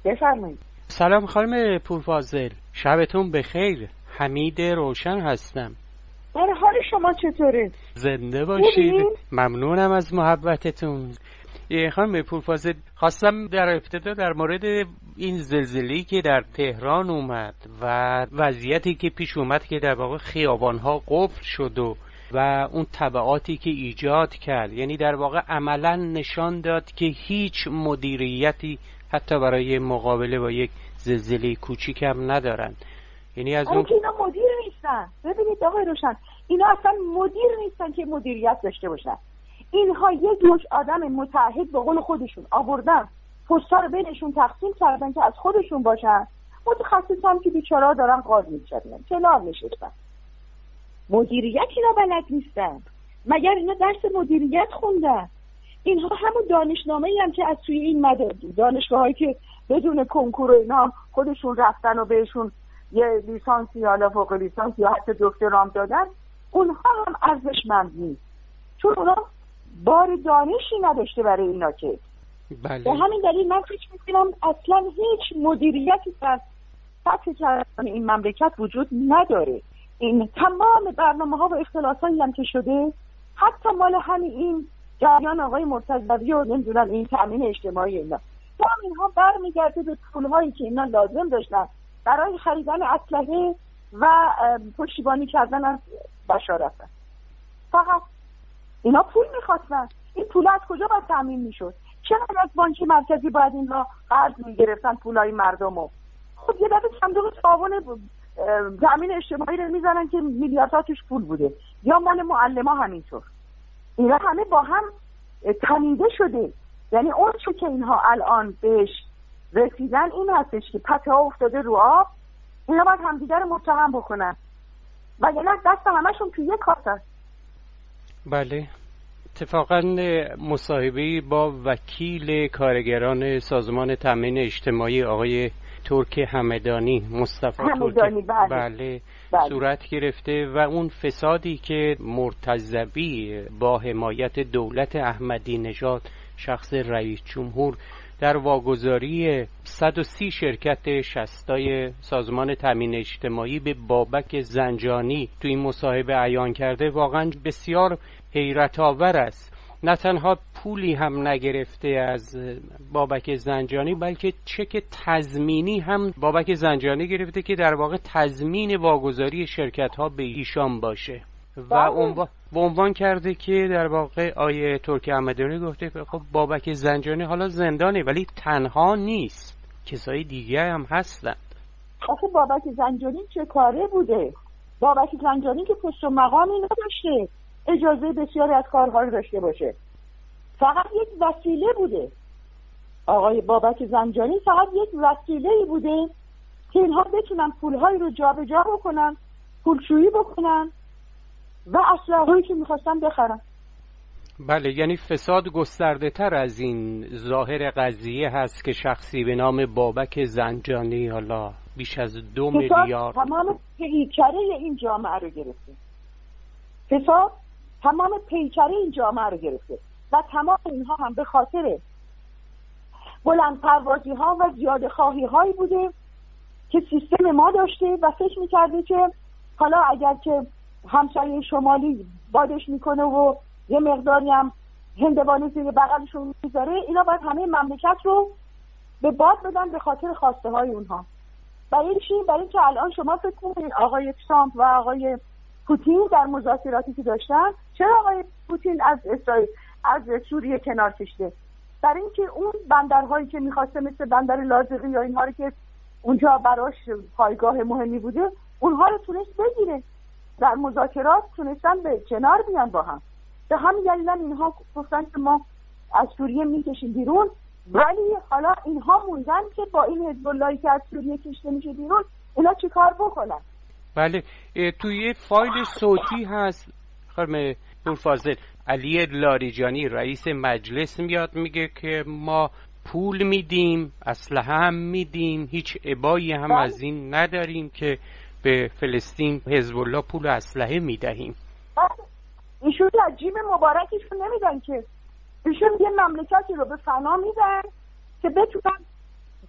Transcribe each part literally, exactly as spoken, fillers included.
بفرمایید. سلام خانم پورفاضل، شبتون بخیر. حمید روشن هستم. در حال شما چطوره؟ زنده باشید. ممنونم از محبتتون. خانم پورفاضل، خواستم در ابتدا در مورد این زلزله‌ای که در تهران اومد و وضعیتی که پیش اومد که در واقع خیابان‌ها قفل شد و و اون تبعاتی که ایجاد کرد، یعنی در واقع عملاً نشان داد که هیچ مدیریتی حتی برای مقابله با یک زلزله کوچیک هم ندارن. یعنی از اون اینا مدیر نیستن. ببینید آقای روشن، اینا اصلا مدیر نیستن که مدیریت داشته باشن. اینها یک جوش آدم متعهد به قول خودشون آوردن، پستا رو بینشون تقسیم کردن که از خودشون باشن. متخصصان که بیچاره‌ها دارن قاضی میشن، کنار نشستن. مدیریت اینا بلد نیستن. مگر اینا درس مدیریت خوندن؟ اینها همون دانشنامه‌ای هم که از توی این مدارس دانشگاهایی که بدون کنکور اینا خودشون رفتن و بهشون یه لیسانسی یا فوق لیسانس یا حتی دکترام دادن، اونها هم ارزشمند نیست، چون اونا بار دانشی نداشته برای اینا که بله. به همین دلیل من فکر می‌کنم اصلا هیچ مدیریتی در سطح کردن این مملکت وجود نداره. این تمام برنامه‌ها و اختلاسایی هم که شده، حتی مال همین این جریان آقای مرتضوی و نمیدونم این تامین اجتماعی اینا، تمام اینها برمیگرده به پول‌هایی که اینا لازم داشتن برای خریدن اسلحه و پشتیبانی کردن از بشار. فقط اینا پول می‌خواستن. این پول از کجا باید تامین می‌شد؟ چرا از بانک مرکزی باید اینها قرض می‌گرفتن پولای مردمو؟ خب یه دفعه صندوق تعاون تامین اجتماعی رو میزنن که میلیاردها توش پول بوده، یا مال معلما همینطور. اینا همه با هم تنیده شده. یعنی اون چه که اینها الان بهش رسیدن این هستش که پته ها افتاده رو آب، اینا باید همدیگر رو متهم بکنن وگرنه دست همشون توی یک کاسه است. بله. اتفاقا مصاحبه‌ای با وکیل کارگران سازمان تامین اجتماعی آقای ترک همدانی، مصطفی همدانی ترک بله. بله. بله صورت گرفته و اون فسادی که مرتضوی با حمایت دولت احمدی نژاد شخص رئیس جمهور در واگذاری صد و سی شرکت شصتای سازمان تامین اجتماعی به بابک زنجانی تو این مصاحبه عیان کرده، واقعا بسیار حیرت آور است. نه تنها پولی هم نگرفته از بابک زنجانی، بلکه چک تضمینی هم بابک زنجانی گرفته که در واقع تضمین واگذاری شرکت ها به ایشان باشه و عنوان عنوان کرده که در واقع آیه ترک همدانی گفته خب بابک زنجانی حالا زندانه ولی تنها نیست، کسای دیگه هم هستند. آخه بابک زنجانی چه کاره بوده؟ بابک زنجانی که پست و مقامی نداشته اجازه بسیاری از کارها رو داشته باشه، فقط یک وسیله بوده. آقای بابک زنجانی فقط یک وسیله‌ای بوده که اینها بتونن پول‌های رو جابجا بکنن، پولشویی بکنن و اسلحه‌ای که می‌خواستن بخرن. بله، یعنی فساد گسترده تر از این ظاهر قضیه هست که شخصی به نام بابک زنجانی حالا بیش از دو میلیارد تمام پیکره این جامعه رو گرفته. فساد تمام پیکره این جامعه رو گرفته و تمام اینها هم به خاطر بلند پروازی ها و زیاده خواهی هایی بوده که سیستم ما داشته و فکر میکرده که حالا اگر که همسایه شمالی بادش میکنه و یه مقداری هم هندوانه زیر بغلشون میذاره، اینا باید همه مملکت رو به باد بدن به خاطر خواسته های اونها. برای چی؟ برای اینکه الان شما فکر کنید آقای ترامپ و آقای پوتین در مذاکراتی که داشتن، چرا آقای پوتین از اسرائیل از سوریه کنار کشیده؟ برای اینکه اون بندرهایی که می‌خواسته مثل بندر لاذقی یا اینها رو که اونجا براش پایگاه مهمی بوده، اونها رو تونست بگیره. در مذاکرات تونستن به کنار بیان با هم. به همین دلیل اینها گفتن که ما از سوریه میکشیم بیرون، ولی حالا اینها موندن که با این حزب اللهی که از سوریه کشیده میشه بیرون اینا چیکار بکنن. بله، توی فایل صوتی هست خانم پورفاضل، علی لاریجانی رئیس مجلس میاد میگه که ما پول میدیم، اسلحه هم میدیم، هیچ ابایی هم بله. از این نداریم که به فلسطین حزب الله پول و اسلحه میدهیم. بله. ایشون از جیب مبارکشون نمیدن که، ایشون یه مملکتی رو به فنا میدن که بتونن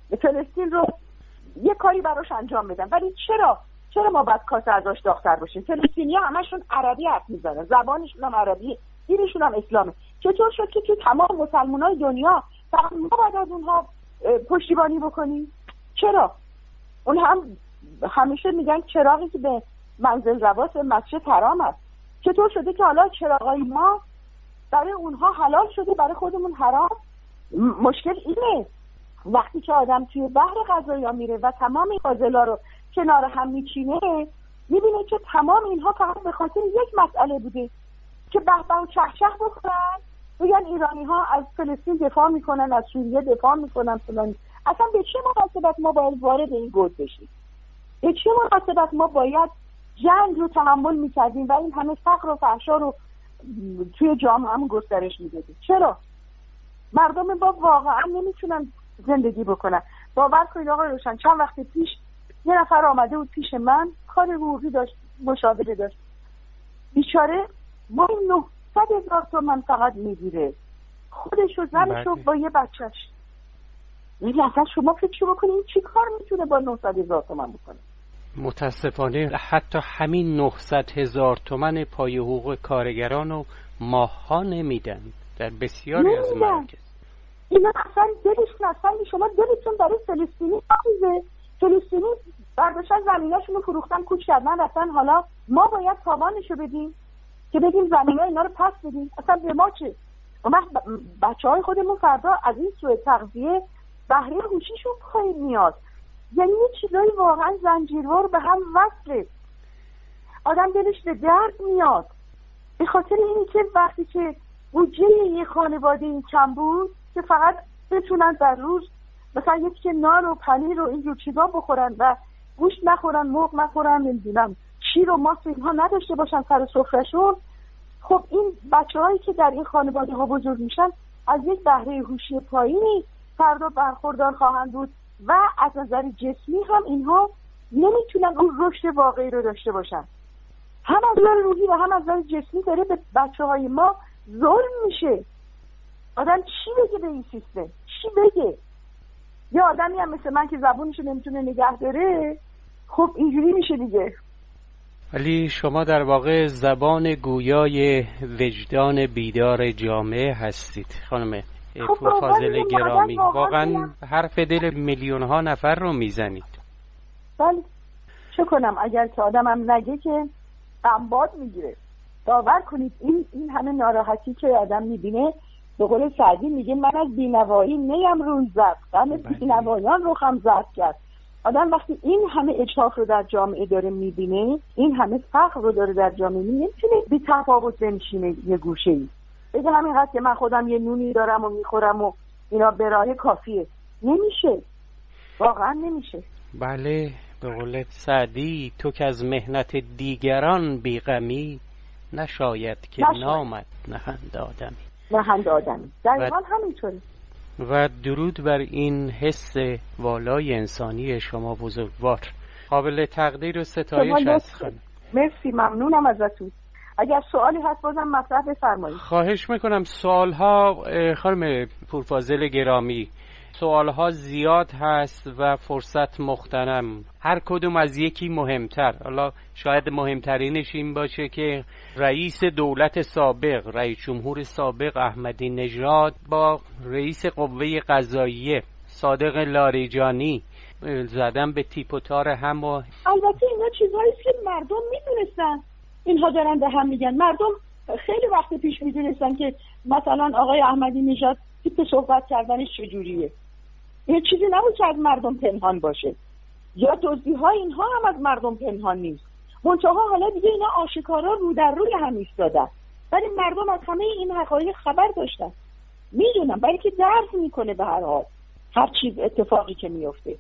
فلسطین رو یه کاری براش انجام بدن. ولی چرا چرا ما باید کاسه ازش داغ‌تر باشیم؟ فلسطینی‌ها همشون عربی حرف میزنن، زبانشون هم عربیه، دینشون هم اسلامه. چطور شد که تو تمام مسلمانای دنیا فقط ما باید از اونها پشتیبانی بکنیم؟ چرا؟ اون هم همیشه میگن چراغی که به منزل رواست مسجد حرام است. چطور شده که حالا چراغای ما برای اونها حلال شده، برای خودمون حرام؟ مشکل اینه وقتی که آدم توی بحر قضایا میره و تمام این فاضلا رو کنار هم میچینه، میبینه که تمام اینها فقط به خاطر یک مسئله بوده که بهبه و چهچه بکنن، بگن ایرانی ها از فلسطین دفاع میکنن، از سوریه دفاع میکنن فلان. اصلا به چه مناسبت ما باید وارد این گود بشیم؟ به چه مناسبت ما باید جنگ رو تحمل میکردیم و این همه فقر و فحشا رو توی جامعه‌مون گسترش میدادیم؟ چرا؟ مردم با واقعا نمیتونن زندگی بکنن. باور کنید آقای روشن، چند وقت پیش یه نفر آمده بود پیش من، کار حقوقی داشت، مشاوره داشت. بیچاره ما نهصد هزار تومان فقط میگیره، خودش و زنش و با یه بچهش. یعنی اصلا شما فکر بکنید چی کار میتونه با نهصد هزار تومان بکنه؟ متاسفانه حتی همین نهصد هزار تومان پای حقوق کارگران رو ماه‌ها نمیدن در بسیاری از مراکز. اینا اصلا دلشون اصلا شما دلتون برای فلسطینی عزیزه. فلسطینی برداشتن زمیناشون رو فروختن، کوچ کردن، رفتن. حالا ما باید تاوانشو بدیم که بگیم زمینای اینا رو پس بدیم؟ اصلا به ما چه؟ ما بچه های خودمون فردا از این سوء تغذیه بهره هوشیشون پایین میاد. یعنی یه چیزایی واقعا زنجیروار به هم وصله، آدم دلش به درد میاد به خاطر اینی که وقتی که بودجه یه خانواده این کم بود که فقط بتونن در روز مثلا یکی که نان و پنیر و اینجور چیزا بخورن و گوشت نخورن، مرغ نخورن، نمیدونم شیر و ماست اینها نداشته باشن سر سفرهشون. خب این بچه‌هایی که در این خانواده ها بزرگ میشن از یک بهره هوشی پایینی فردا برخوردار خواهند بود و از نظر جسمی هم اینها نمیتونن اون رشد واقعی رو داشته باشن. هم از نظر روحی و هم از نظر جسمی داره به بچه‌های ما ظلم میشه. آدم چی بگه به این سیستم؟ چی بگه؟ یا آدمی هم مثل من که زبونشو نمیتونه نگه داره، خب اینجوری میشه دیگه. ولی شما در واقع زبان گویای وجدان بیدار جامعه هستید خانم پورفاضل گرامی. واقعا حرف دل میلیون ها نفر رو میزنید. بله چه کنم؟ اگر که آدمم نگه که غمباد میگیره. باور کنید این این همه ناراحتی که آدم میبینه، به قول سعدی میگه من از بینوایی نیم روی زد، غم بینوایان رو خم زد کرد. آدم وقتی این همه اجحاف رو در جامعه داره میبینه، این همه فقر رو داره در جامعه میبینه، نمیتونه بی تفاوت بنشینه یه گوشه‌ای بگه همینقدر که من خودم یه نونی دارم و میخورم و اینا برای کافیه. نمیشه، واقعا نمیشه. بله به قول سعدی تو که از مهنت دیگران بیغمی، نشاید که نامت نهند آدمی. نهند آدمی دقیقا همینطوری. و درود بر این حس والای انسانی شما بزرگوار، قابل تقدیر و ستایش است خانم. مرسی، ممنونم ازتون. اگر سوالی هست بازم مطرح بفرمایید. خواهش میکنم. سوالها خانم پورفاضل گرامی، سوالها زیاد هست و فرصت مغتنم، هر کدوم از یکی مهمتر. حالا شاید مهمترینش این باشه که رئیس دولت سابق، رئیس جمهور سابق احمدی نژاد با رئیس قوه قضاییه صادق لاریجانی زدن به تیپ و تار هم. و البته اینا چیزهایی که مردم میدونستن اینها دارن به هم میگن. مردم خیلی وقت پیش میدونستن که مثلا آقای احمدی نژاد تیپ صحبت کردنش چجوریه. این چیزی نبود که از مردم پنهان باشه. یا دزدی‌های اینها هم از مردم پنهان نیست. منتها حالا دیگه اینا آشکارا رو در روی هم ایستادن، ولی مردم از همه این حقایق خبر داشتن، میدونن، برای که درس میکنه به هر حال هر چیز اتفاقی که میفته.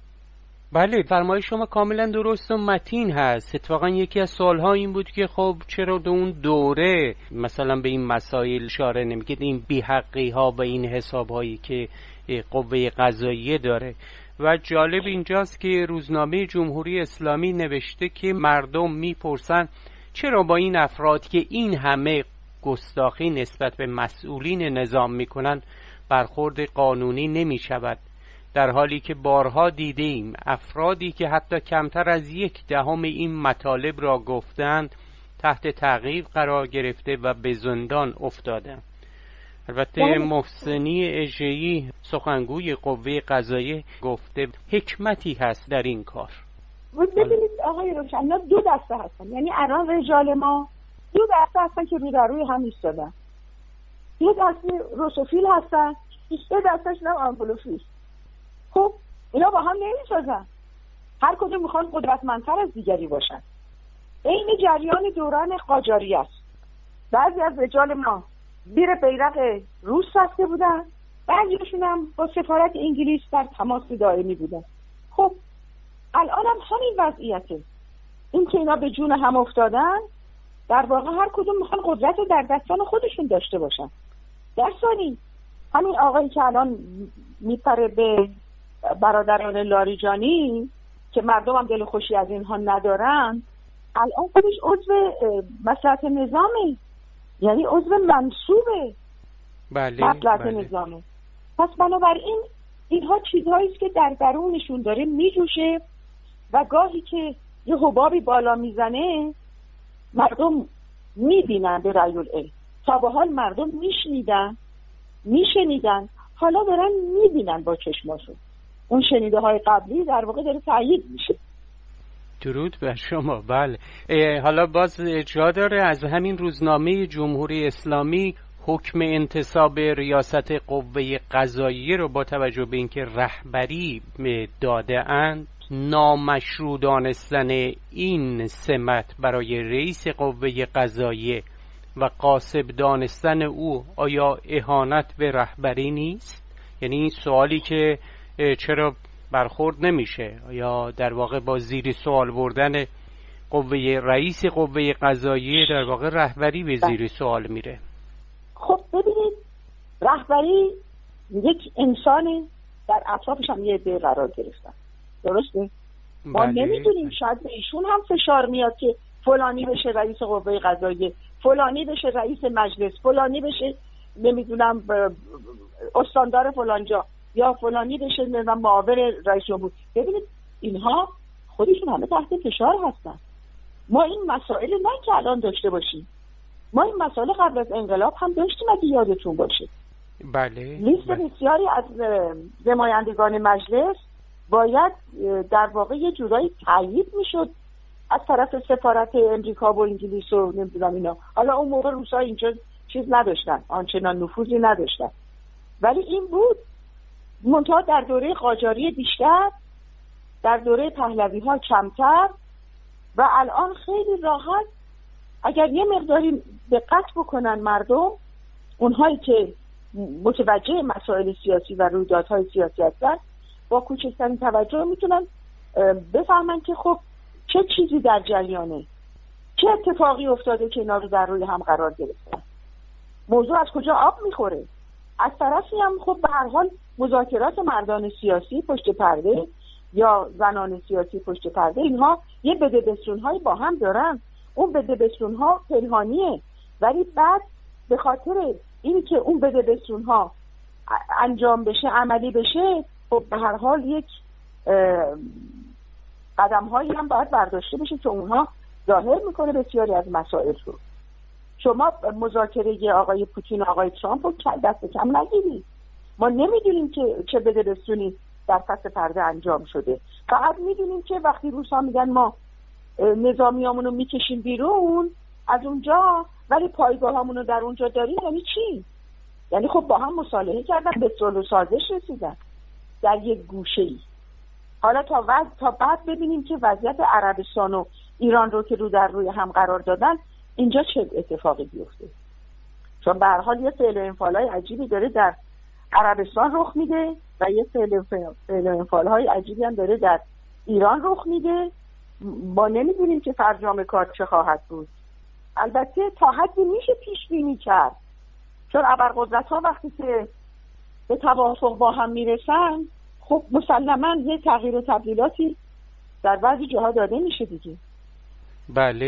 بله فرمایش شما کاملا درست و متین هست. اتفاقا یکی از سوالها این بود که خب چرا در اون دوره مثلا به این مسائل اشاره نمی‌کرد، این بی‌حقی ها و این حساب هایی که قوه قضاییه داره. و جالب اینجاست که روزنامه جمهوری اسلامی نوشته که مردم میپرسن چرا با این افراد که این همه گستاخی نسبت به مسئولین نظام میکنن برخورد قانونی نمیشود در حالی که بارها دیدیم افرادی که حتی کمتر از یک دهم این مطالب را گفتند تحت تعقیب قرار گرفته و به زندان افتادند. البته محسنی اژه‌ای سخنگوی قوه قضاییه گفته حکمتی هست در این کار. ببینید آقای روشن، دو دسته هستن، یعنی الان رجال ما دو دسته هستن که رو در روی هم ایستادن. یه دسته روسوفیل هستن، یه دسته‌شون هم آنگلوفیل. خب اینا با هم نمی‌سازن، هر کدوم میخوان قدرتمندتر از دیگری باشن. این جریان دوران قاجاری است. بعضی از رجال ما زیر بیرق روس رفته بودن، بعضیشون هم با سفارت انگلیس در تماس دائمی بودن. خب الان هم همین وضعیته. این که اینا به جون هم افتادن، در واقع هر کدوم میخوان قدرت رو در دستان خودشون داشته باشن. در ثانی همین آقایی که الان میپره به برادران لاریجانی که مردم هم دل خوشی از اینها ندارن، الان خودش عضو مصلحت نظامه، یعنی عضو منصوبه بله مصلحت بله. نظامه. پس بنابراین اینها چیزهایی است که در درونشون داره میجوشه و گاهی که یه حبابی بالا میزنه مردم میبینن به رأی العین. تا به حال مردم میشنیدن میشنیدن حالا دارن میبینن با چشماشون. اون شنیده های قبلی در واقع داره تأیید میشه. درود بر شما. بله، حالا باز جا داره از همین روزنامه جمهوری اسلامی حکم انتصاب ریاست قوه قضاییه رو با توجه به اینکه رهبری داده اند، نامشروع دانستن این سمت برای رئیس قوه قضاییه و قاصب دانستن او آیا اهانت به رهبری نیست؟ یعنی این سوالی که چرا برخورد نمیشه، یا در واقع با زیر سوال بردن قوه رئیس قوه قضاییه در واقع رهبری به زیر سوال میره. خب ببینید، رهبری یک انسانی در اطرافش هم یه عده قرار گرفتن، درسته؟ ما بله. نمیدونیم، شاید به ایشون هم فشار میاد که فلانی بشه رئیس قوه قضاییه، فلانی بشه رئیس مجلس، فلانی بشه نمیدونم استاندار فلانجا، یا فلانی بشه نمیدونم معاون رئیس جمهور. ببینید اینها خودشون همه تحت فشار هستن. ما این مسائل نه که الان داشته باشیم، ما این مسائل قبل از انقلاب هم داشتیم اگه یادتون باشه. بله. لیست بله. بسیاری از نمایندگان مجلس باید در واقع یه جورایی تایید میشد از طرف سفارت امریکا و انگلیس و نمیدونم اینا. حالا اون موقع روسا اینجا چیز نداشتن، آنچنان نفوذی نداشتن، ولی این بود. منتها در دوره قاجاری بیشتر، در دوره پهلوی ها کمتر، و الان خیلی راحت اگر یه مقداری دقت بکنن مردم، اونهایی که متوجه مسائل سیاسی و رویدادهای سیاسی هستن، با کوچکترین توجه میتونن بفهمن که خب چه چیزی در جریانه، چه اتفاقی افتاده که اینا رو در روی هم قرار گرفتن، موضوع از کجا آب میخوره. از طرفی هم خب به هر حال مذاکرات مردان سیاسی پشت پرده یا زنان سیاسی پشت پرده، اینها یه بده بستون‌هایی با هم دارن. اون بده بستون‌ها پنهانیه، ولی بعد به خاطر این که اون بده بستون‌ها انجام بشه، عملی بشه، خب به هر حال یک قدم‌هایی هم باید برداشته بشه که اونها ظاهر میکنه بسیاری از مسائل رو. شما مذاکره آقای پوتین و آقای ترامپ رو دست کم نگیرید. ما نمیدونیم که چه بده بستونی در پس پرده انجام شده. فقط میدونیم که وقتی روسا میگن ما نظامیامون رو میکشیم بیرون از اونجا، ولی پایگاهامون رو در اونجا داریم، یعنی چی؟ یعنی خب با هم مصالحه کردن، به صلح و سازش رسیدن در یک گوشه‌ای. حالا تا وقت تا بعد ببینیم که وضعیت عربستان و ایران رو که رو در روی هم قرار دادن اینجا چه اتفاقی بیفته. چون به هر حال یه فعل و انفعالای عجیبی داره در عربستان رخ میده و یه فعل و انفعالای عجیبی هم داره در ایران رخ میده. ما نمیدونیم که فرجام کار چه خواهد بود. البته تا حدی میشه پیش بینی کرد، چون ابرقدرت‌ها وقتی که به توافق با هم میرسن، خب مسلماً یه تغییر و تبدیلاتی در بعضی جاها داده میشه دیگه. بله،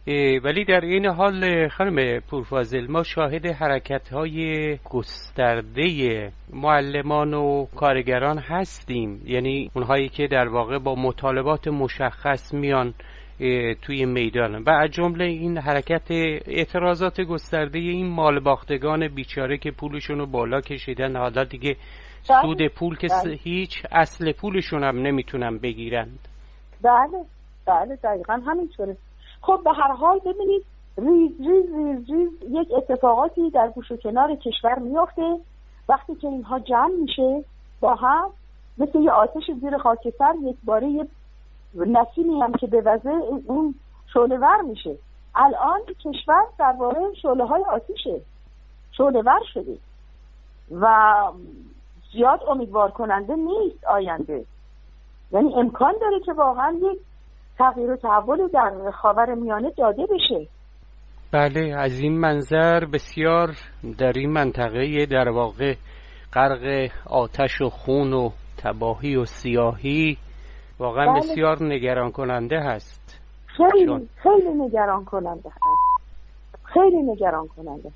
ولی در این حال خانم پورفاضل ما شاهد حرکت‌های گسترده معلمان و کارگران هستیم، یعنی اونهایی که در واقع با مطالبات مشخص میان توی میدان و از جمله این حرکت اعتراضات گسترده این مالباختگان بیچاره که پولشون رو بالا کشیدن، حالا دیگه سود پول که هیچ اصل پولشون هم نمیتونن بگیرند. بله بله دقیقا همینطوره. خب به هر حال ببینید ریز ریز ریز ریز یک اتفاقاتی در گوش و کنار کشور میفته وقتی که اینها جمع میشه با هم مثل یه آتش زیر خاکستر، یک باره یه نسیمی هم که به وضع اون شعله ور میشه. الان کشور در واقع شعله های آتیشه، شعله ور شده و زیاد امیدوار کننده نیست آینده. یعنی امکان داره که واقعا یک تغییر و تحول در خاورمیانه داده بشه. بله، از این منظر بسیار در این منطقه در واقع غرق آتش و خون و تباهی و سیاهی واقعا بله. بسیار نگران کننده هست. خیلی شون. خیلی نگران کننده هست. خیلی نگران کننده.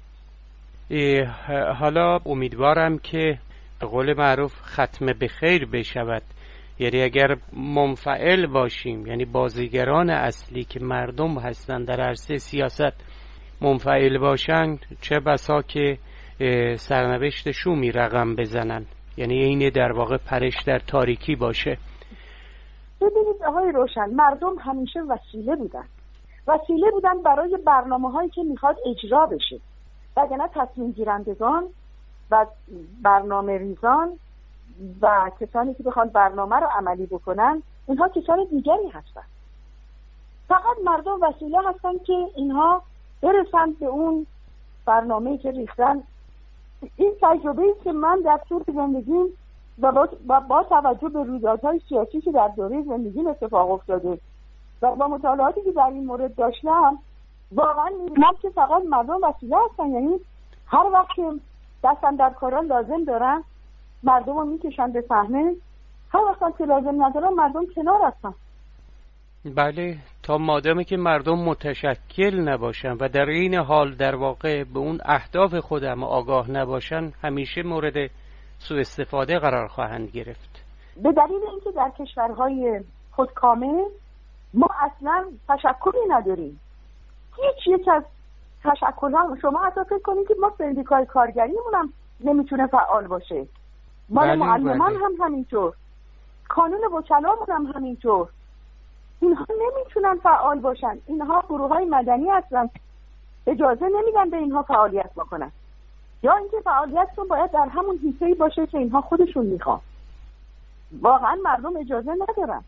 حالا امیدوارم که به قول معروف ختم به خیر بشود. یعنی اگر منفعل باشیم، یعنی بازیگران اصلی که مردم هستند در عرصه سیاست منفعل باشند، چه بسا که سرنوشت شومی رقم بزنن، یعنی این در واقع پرش در تاریکی باشه. ببینید آقای روشن، مردم همیشه وسیله بودن وسیله بودن برای برنامه هایی که میخواد اجرا بشه، وگرنه تصمیم گیرندگان و برنامه ریزان و کسانی که بخوان برنامه رو عملی بکنن اینها کسان دیگری هستن. فقط مردم وسیله هستن که اینها برسن به اون برنامه‌ای که ریختن. این تجربه‌ای که من در طول زندگیم و با, با, با توجه به رویدادهای سیاسی که در دوره زندگیم اتفاق افتاده و با مطالعاتی که در این مورد داشتم، واقعا می‌بینم که فقط مردم وسیله هستن. یعنی هر وقت که دستن در کاران لازم دارن مردم رو میکشن به صحنه، هر وقت که لازم ندارن مردم کنار هستن. بله، تا مادامی که مردم متشکل نباشن و در این حال در واقع به اون اهداف خودم آگاه نباشن، همیشه مورد سوء استفاده قرار خواهند گرفت. به دلیل اینکه در کشورهای خودکامه ما اصلا تشکلی نداریم. هیچ یک از تشکل‌ها، شما حتی فکر کنید که ما سندیکای کارگریمون هم نمیتونه فعال باشه، مال معلمان هم همینطور، کانون وکلامون هم همینطور. اینها نمیتونن فعال باشن. اینها گروه‌های مدنی هستن، اجازه نمیدن به اینها فعالیت بکنن، یا اینکه فعالیتشون باید در همون حیطه‌ای باشه که اینها خودشون میخوان. واقعا مردم اجازه ندارن.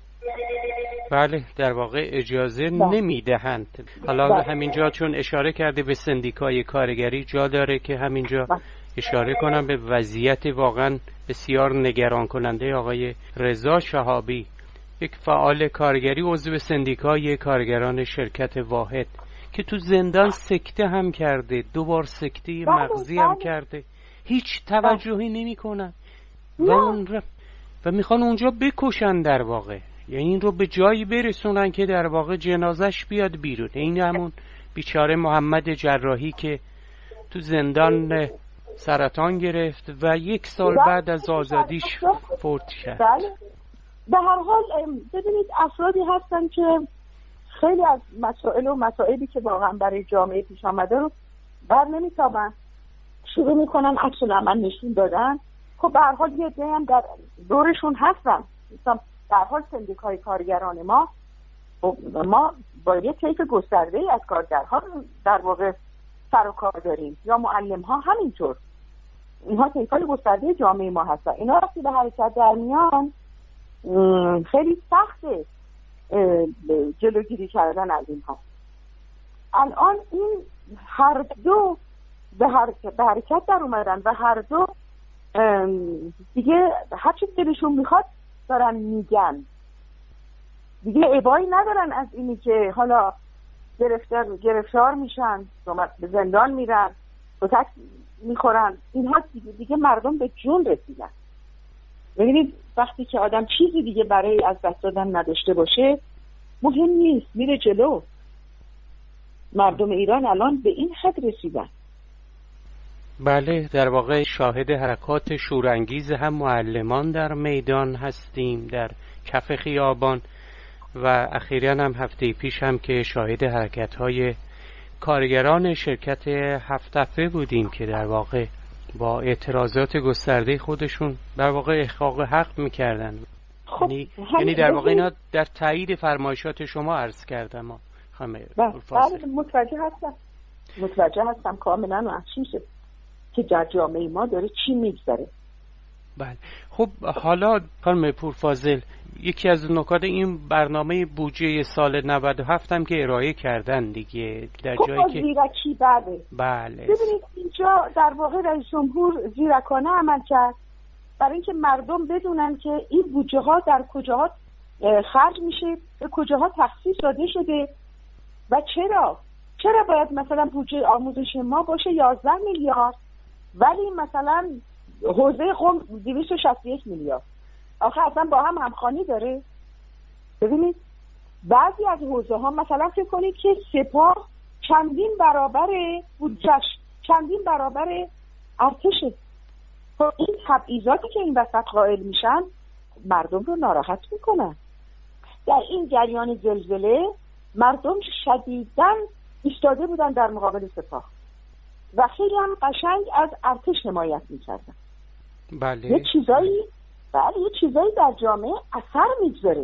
بله، در واقع اجازه نمیدهند. حالا بله. همینجا چون اشاره کرده به سندیکای کارگری، جا داره که همینجا بله. اشاره کنم به وضعیت واقعا بسیار نگران کننده آقای رضا شهابی، یک فعال کارگری، عضو سندیکای کارگران شرکت واحد که تو زندان سکته هم کرده، دوبار سکته مغزی هم کرده، هیچ توجهی نمی کنن و, اون و میخوان اونجا بکشن در واقع، یعنی این رو به جایی برسونن که در واقع جنازش بیاد بیرون. این همون بیچاره محمد جراحی که تو زندان سرطان گرفت و یک سال بعد از آزادیش فوت شد. به هر حال ببینید افرادی هستن که خیلی از مسائل و مسائلی که واقعا برای جامعه پیش آمده رو بر نمیتابن، شروع میکنن عکس العمل نشون دادن. خب به هر حال یه عده هم در دورشون هستن. در حال سندیکای کارگران ما ما با یک طیف گسترده‌ای از کارگرها در واقع سر و کار داریم، یا معلم ها همینطور. اینها طیفای گسترده جامعه ما هستن. اینا وقتی به حرکت در میان خیلی سخته جلوگیری کردن از اینها. الان این هر دو به حرکت, به حرکت در اومدن و هر دو دیگه هر چیز دلشون میخواد دارن میگن، دیگه ابایی ندارن از اینی که حالا گرفتار گرفتار میشن، به زندان میرن، کتک میخورن. اینها دیگه, دیگه مردم به جون رسیدن. ببینید وقتی که آدم چیزی دیگه برای از دست دادن نداشته باشه، مهم نیست، میره جلو. مردم ایران الان به این حد رسیدن. بله، در واقع شاهد حرکات شورانگیز هم معلمان در میدان هستیم، در کف خیابان، و اخیراً هم هفته پیش هم که شاهد حرکت‌های کارگران شرکت هفت‌تپه بودیم که در واقع با اعتراضات گسترده خودشون در واقع احقاق حق می‌کردن. خب یعنی یعنی در واقع اینا در تایید فرمایشات شما عرض کردم. ما خانم بله متوجه هستم متوجه هستم کاملا و افسوسه که در جامعه ما داره چی میگذره. بله. خب حالا خانم پورفاضل، یکی از نکات این برنامه بودجه سال نود و هفت هم که ارائه کردن دیگه، در خب جایی که زیرکی بله بله ببینید اینجا در واقع رئیس جمهور زیرکانه عمل کرد برای اینکه مردم بدونن که این بودجه ها در کجاها خرج میشه، به کجاها تخصیص داده شده و چرا چرا باید مثلا بودجه آموزش ما باشه یازده میلیارد ولی مثلا حوزه قم دویست و شصت و یک میلیارد. آخه اصلا با هم همخوانی داره؟ ببینید بعضی از حوزه ها مثلا فکر کنید که سپاه چندین برابر بودجهش چندین برابر ارتشه. خب این تبعیضاتی که این وسط قائل میشن مردم رو ناراحت میکنن. در این جریان زلزله مردم شدیداً ایستاده بودن در مقابل سپاه و خیلی هم قشنگ از ارتش حمایت میکردن. بله. یه چیزایی بله یه چیزایی در جامعه اثر میگذاره.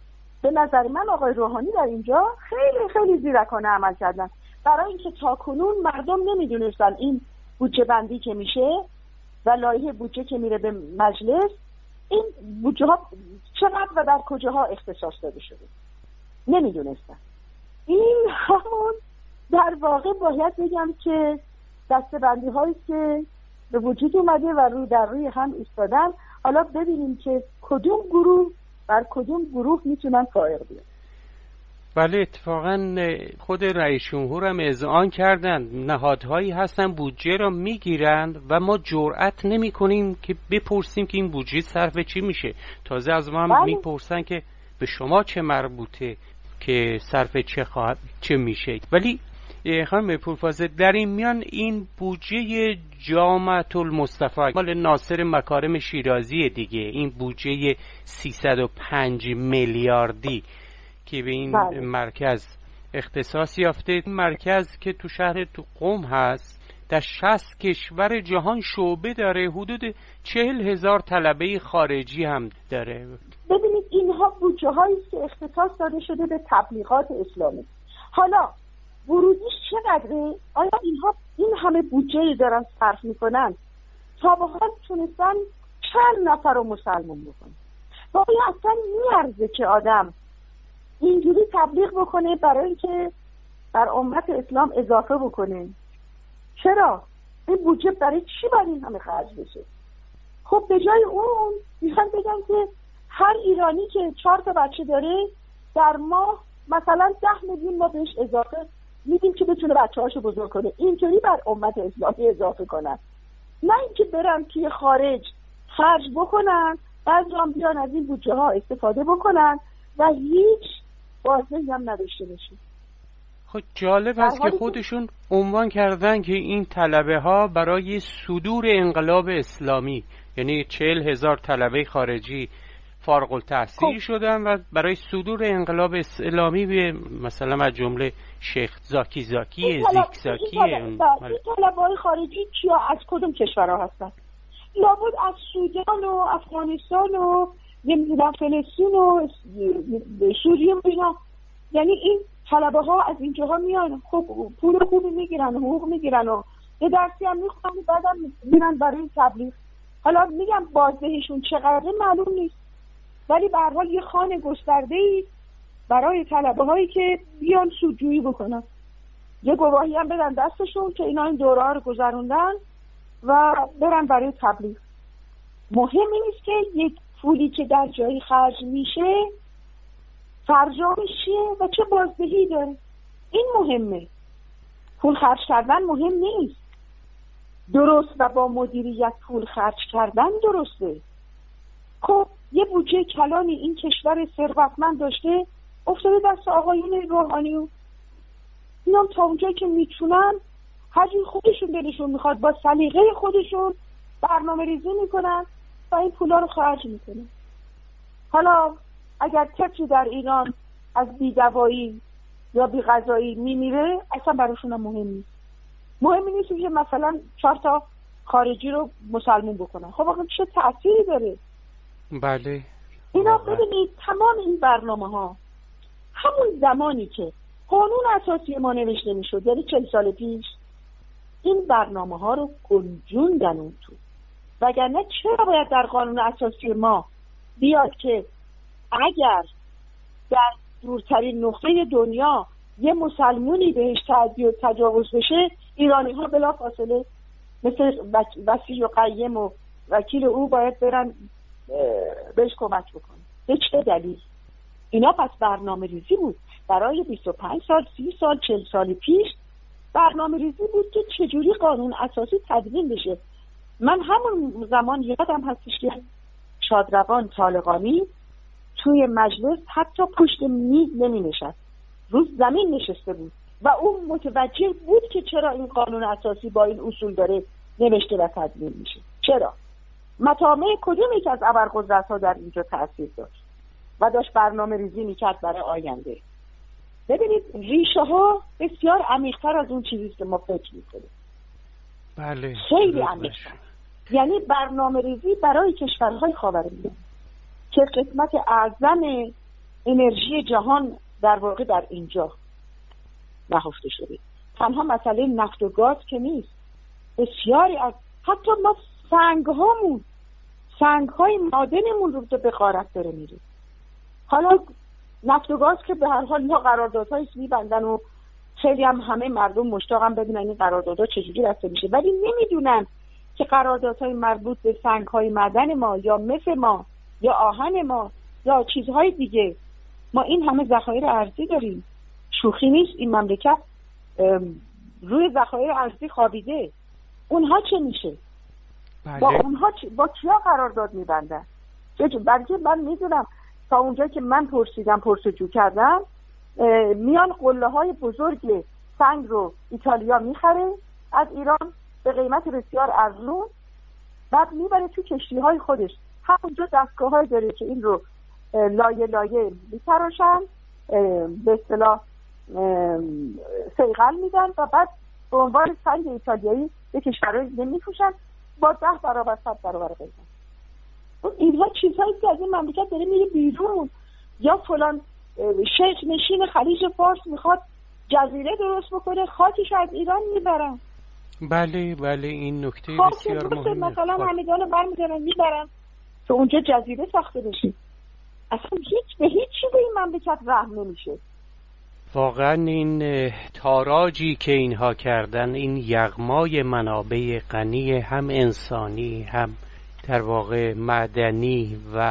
به نظر من آقای روحانی در اینجا خیلی خیلی زیرکانه عمل کردن برای اینکه تاکنون مردم نمیدونستن این بودجه بندی که میشه و لایحه بودجه که میره به مجلس این بودجه ها چقدر و در کجاها اختصاص داده شده نمیدونستن. این همون در واقع باید بگم که دسته بندی هایی که به وجود اومده و رو در روی هم ایستادن. حالا ببینیم که کدوم گروه بر کدوم گروه میتونن فائق بیان. بله اتفاقا خود رئیس جمهور هم اذعان کردن نهادهایی هستن بودجه را میگیرن و ما جرئت نمی کنیم که بپرسیم که این بودجه صرف چی میشه. تازه از ما هم بله. میپرسن که به شما چه مربوطه که صرف چه خواهد چه میشه. ولی خانم پورفاضل در این میان این بودجه جامعة المصطفی مال ناصر مکارم شیرازی دیگه، این بودجه سیصد و پنج میلیاردی که به این بله. مرکز اختصاص یافته، مرکز که تو شهر تو قم هست، در شصت کشور جهان شعبه داره، حدود چهل هزار طلبه خارجی هم داره. ببینید اینها بودجه هایی که اختصاص داده شده به تبلیغات اسلامی. حالا ورودیش چقدره؟ آیا اینها این همه بودجه دارن صرف میکنن تا به حال تونستن چند نفر رو مسلمان بکنن؟ و آیا اصلا میارزه که آدم اینجوری تبلیغ بکنه برای اینکه بر امت اسلام اضافه بکنه؟ چرا؟ این بودجه برای چی باید این همه خرج بشه؟ خب به جای اون میخوان بگن که هر ایرانی که چهار تا بچه داره در ماه مثلا ده میلیون ما بهش اضافه میدیم که بتونه بچه هاشو بزرگ کنه. اینطوری بر امت اسلامی اضافه کنن، نه اینکه برن توی خارج خرج بکنن بعضی هم بیان از این بودجه ها استفاده بکنن و هیچ بازدهی هم نداشته باشه. خب جالب است که خودشون عنوان کردن که این طلبه ها برای صدور انقلاب اسلامی، یعنی چهل هزار طلبه خارجی فارغ التحصیل خب. شدن و برای صدور انقلاب اسلامی به مثلا از جمله شیخ زاکی زاکی زیک زاکی این طلبه های خارجی کیا از کدوم کشورها هستن؟ لابد از سودان و افغانستان و نمیدونم فلسطین و سوریه و اینا. یعنی این طلبه ها از اینجاها میان، خب پول خوبی میگیرن، حقوق میگیرن و یه درسی هم میخونن و بعدم میرن برای تبلیغ. حالا میگم بازدهشون چقدر معلوم نیست، ولی به هر حال یه خوان گسترده‌ای برای طلبه هایی که بیان سودجویی بکنن، یه گواهی هم بدن دستشون که اینا این دوره ها رو گذروندن و برن برای تبلیغ. مهم نیست که یک پولی که در جایی خرج میشه فرجامش چیه و چه بازدهی داره. این مهمه. پول خرج کردن مهم نیست، درست و با مدیریت پول خرج کردن درسته. خب یه بودجه کلانی این کشور ثروتمند داشته افتاده دست آقایون روحانی و اینا تا اونجایی که میتونن هر جور خودشون دلشون میخواد با سلیقه خودشون برنامه ریزی میکنن و این پولا رو خرج میکنن. حالا اگر کسی در ایران از بی‌دوایی یا بی‌غذایی میمیره اصلا براشون هم مهم نیست. مهم نیست که مثلا چهار تا خارجی رو مسلمون بکنن. خب واقعا چه تأثیری داره؟ بله. اینا ببینید تمام این برنامه ها همون زمانی که قانون اساسی ما نوشته میشد، یعنی چهل سال پیش، این برنامه ها رو گنجوندن اون تو. وگرنه چرا باید در قانون اساسی ما بیاد که اگر در دورترین نقطه دنیا یه مسلمونی بهش تعدی و تجاوز بشه، ایرانی ها بلا فاصله مثل وسیع و قیم و وکیل او باید برن بهش کمک بکنن؟ به چه دلیل؟ اینا پس برنامه ریزی بود برای بیست و پنج سال، سی سال، چهل سال پیش. برنامه ریزی بود که چجوری قانون اساسی تدوین بشه. من همون زمان یادم هستش که شادروان طالقانی توی مجلس حتی پشت میز نمی نشست، روز زمین نشسته بود و اون متوجه بود که چرا این قانون اساسی با این اصول داره نوشته و تدوین میشه. چرا؟ مطامع کدوم یک از ابرقدرت‌ها در اینجا تأثیر داشت و داشت برنامه ریزی میکرد برای آینده. ببینید ریشه ها بسیار عمیق‌تر از اون چیزی که ما فکر میکنیم. بله. خیلی عمیق‌تر. یعنی برنامه ریزی برای کشورهای خاورمیانه که قسمت اعظم انرژی جهان در واقع در اینجا نهفته شده. تنها مسئله نفت و گاز که نیست، بسیاری از حتی ما سنگ هامون سنگ های معدنمون رو به غارت داره میره. حالا نفت و گاز که به هر حال ما قراردادهای میبندن و خیلی هم همه مردم مشتاقم ببینن این قراردادها چجوری بسته میشه، ولی نمیدونن که قراردادهای مربوط به سنگ های معدن ما یا مس ما یا آهن ما یا چیزهای دیگه، ما این همه ذخایر ارضی داریم. شوخی نیست، این مملکت روی ذخایر ارضی خوابیده. اونها چه میشه؟ بله. با اونها چ... با کیا قرارداد میبندن؟ بلکه من میدونم تا اونجا که من پرسیدم پرسجو کردم، میان قله های بزرگ سنگ رو ایتالیا میخره از ایران به قیمت بسیار ارزون، بعد میبره تو کشتی های خودش. همونجا دستگاه های داره که این رو لایه لایه میتراشن، به اصطلاح صیقل میدن و بعد به عنوان سنگ ایتالیایی به کشورهای دیگه میفروشن با ده برابر صد برابر قیمت. اینها چیزهایی که از این مملکت داره میره بیرون. یا فلان شیخ نشین خلیج فارس میخواد جزیره درست بکنه، خاکش از ایران میبرن. بله بله، این نکته بسیار مهمه. مثلا همدانو برمیدارن میبرن تو اونجا جزیره ساخته بشه. اصلا هیچ به هیچ چیز این مملکت رحم نمیشه. واقعا این تاراجی که اینها کردن، این یغمای منابع غنی هم انسانی هم در واقع معدنی و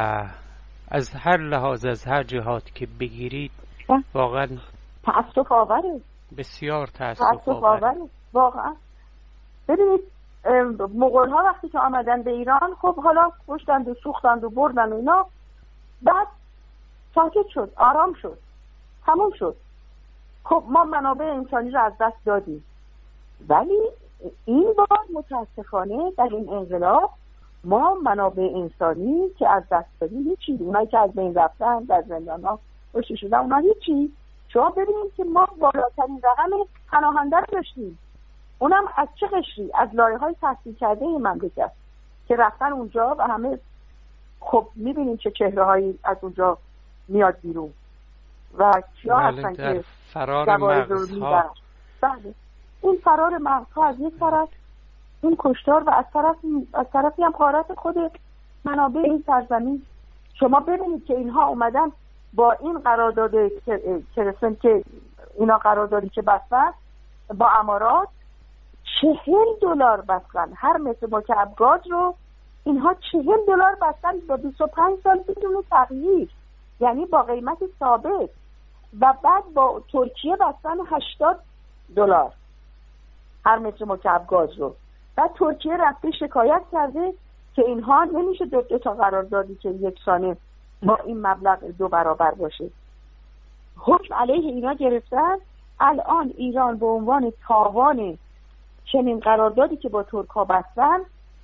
از هر لحاظ از هر جهات که بگیرید واقعا تأسف آوره، بسیار تأسف آوره واقعا. ببینید مغول ها وقتی که آمدن به ایران، خب حالا کشتند و سوختند و بردن و اینا، بعد ساکت شد، آرام شد، تموم شد. خب ما منابع انسانی رو از دست دادیم، ولی این بار متاسفانه در این انقلاب ما منابع انسانی که از دست دادیم هیچی. اونایی که از بین رفتن در زندان ها کشته شدن اونا هیچی. شما ببینید که ما بالاترین رقم پناهنده رو داشتیم، اونم از چه قشری؟ از لایه های تحصیل کرده این مملکت که رفتن اونجا و همه خب میبینیم چه چهره هایی از اونجا میاد بیرون و کیا هستن که فرار مغزها. بله، این فرار مغزها از یک طرف، این کشتار و از طرف از طرفی هم غارت خود منابع این سرزمین. شما ببینید که اینها اومدن با این قرارداد که که اینا قراردادی که بستن با امارات چهل دلار بستن هر متر مکعب گاز رو. اینها چهل دلار بستن با بیست و پنج سال بدون تغییر، یعنی با قیمت ثابت. و بعد با ترکیه بستن هشتاد دلار هر متر مکعب گاز رو. بعد ترکیه رفته شکایت کرده که اینها نمیشه دو, دو تا قراردادی که یکسانه با این مبلغ دو برابر باشه. حکم علیه اینا گرفتن الان ایران به عنوان تاوان چنین قراردادی که با ترک‌ها بستن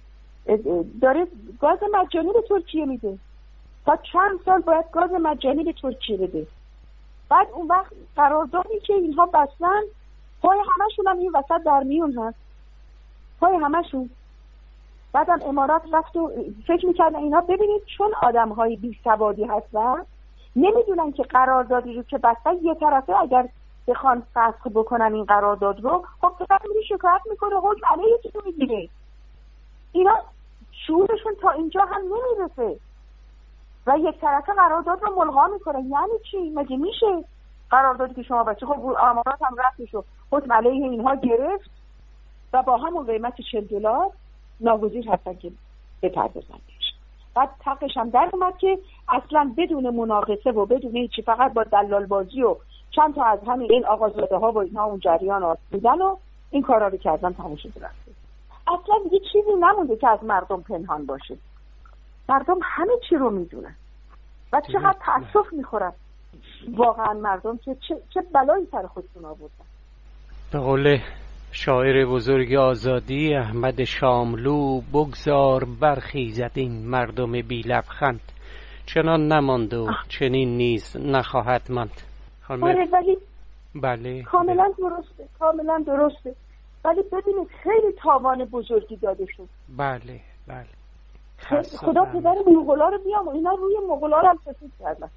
داره گاز مجانی به ترکیه میده. تا چند سال باید گاز مجانی به ترکیه بده. بعد اون وقت قراردادی که اینها بستن پای همشون هم این وسط در میون هست، پای همشون. بعدم امارات رفت و فکر میکردن اینا، ببینید چون آدم های بی سوادی هستن نمیدونن که قراردادی رو که بستن یه طرفه اگر بخوان فسخ بکنن این قرارداد رو، خب طرف میری شکایت میکنه، حکم علیه کی میگیره. اینا شعورشون تا اینجا هم نمیرسه و یک طرفه قرارداد رو ملغا میکنه. یعنی چی؟ مگه میشه قراردادی که شما بچه؟ خب امارات هم رفتش و حکم علیه اینها گرفت و با همون قیمت چهل دلار ناگزیر هستن که بپردازن بهش. بعد حقش هم در اومد که اصلا بدون مناقصه و بدون هیچی، فقط با دلال بازی و چند تا از همین این آقازاده ها و اینها اون جریان ها بودن و این کارا رو کردن، تموم شد رفت. اصلا دیگه چیزی نمونده که از مردم پنهان باشه. مردم همه چی رو میدونن و چقدر تأسف میخورن واقعا مردم که چه, چه بلایی سر خودشون آوردن. به قول شاعر بزرگ آزادی احمد شاملو، بگذار برخیزد این مردم بی لبخند، چنان نماند و چنین نیز نخواهد ماند. آره ولی بله کاملا درسته، کاملا درسته. ولی ببینید خیلی تاوان بزرگی داده شد. بله بله. خدا پدر مغولا رو بیام و اینا روی مغولا رو هم تسید کردن.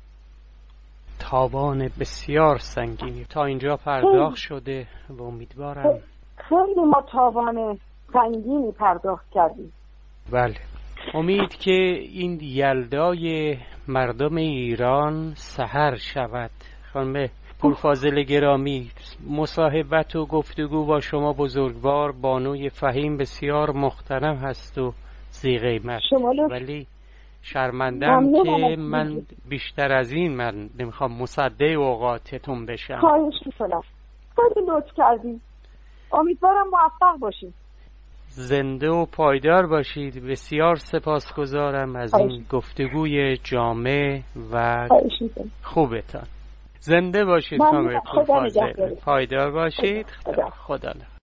تاوان بسیار سنگینی تا اینجا پرداخت شده و امیدوارم خیلی ما تاوان سنگینی پرداخت کردیم. بله. امید که این یلدای مردم ایران سحر شود. خانم پرفاضل گرامی، مصاحبت و گفتگو با شما بزرگوار بانوی فهیم بسیار محترم هست و ذی قیمت، ولی شرمندم که من بیشتر از این من نمیخوام مصدق اوقاتتون بشم. خواهش میکنم، خیلی لطف کردید. امیدوارم موفق باشید. زنده و پایدار باشید. بسیار سپاسگزارم از این گفتگوی جامع و خوبتان. زنده باشید خانم پرفاضل، پایدار باشید. خدا, خدا.